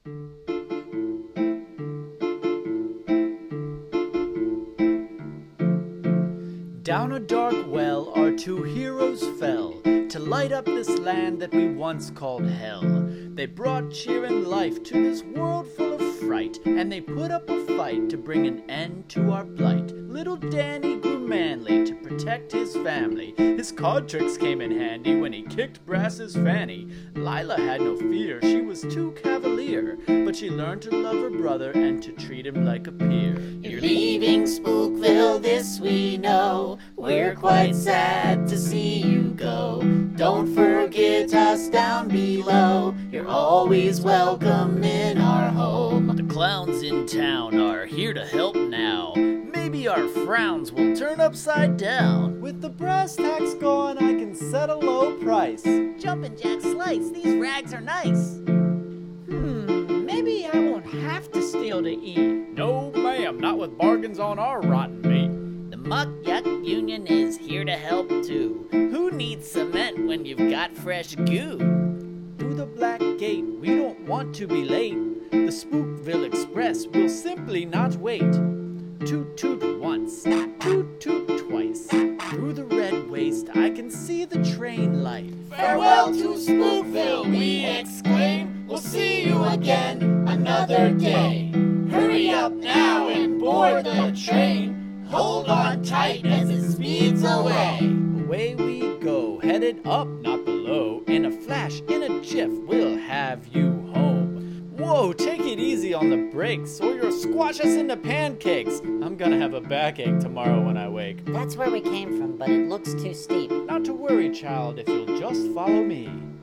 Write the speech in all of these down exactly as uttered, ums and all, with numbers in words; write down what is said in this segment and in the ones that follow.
Down a dark well our two heroes fell, to light up this land that we once called hell. They brought cheer and life to this world full of fright, and they put up a fight to bring an end to our blight. Little Danny grew manly to protect his family. His card tricks came in handy when he kicked Brass's fanny. Lila had no fear, she was too cavalier, but she learned to love her brother and to treat him like a peer. You're leaving Spookville, this we know. We're quite sad to see you go. Don't forget us down below. You're always welcome in our home. The clowns in town are here to help now. Maybe our frowns will turn upside down. With the brass tacks gone, I can set a low price. Jumpin' Jack Slice, these rags are nice. Hmm, maybe I won't have to steal to eat. No, ma'am, not with bargains on our rotten meat. The Muck Yuck Union is here to help too. Who needs cement when you've got fresh goo? Through the black gate, we don't want to be late. The Spookville Express will simply not wait. Toot toot once, toot toot twice. Through the red waste, I can see the train light. Farewell to Spookville, we exclaim. We'll see you again another day. Hurry up now and board the train. Hold on tight as it speeds away. Away we go, headed up, not below. In a flash, in a jiff, we'll have you home. Whoa, take it easy on the brakes, or you'll squash us into pancakes. I'm gonna have a backache tomorrow when I wake. That's where we came from, but it looks too steep. Not to worry, child, if you'll just follow me.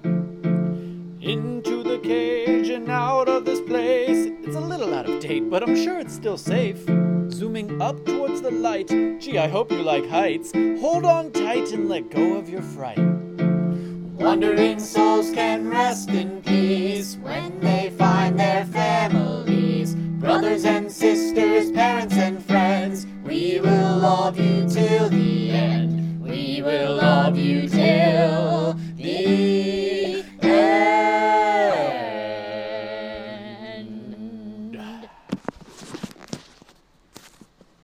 Into the cage and out of this place. It's a little out of date, but I'm sure it's still safe. Zooming up towards the light. Gee, I hope you like heights. Hold on tight and let go of your fright. Wandering souls can rest in peace when they find their families. Brothers and sisters, parents and friends, we will love you till the end. We will love you till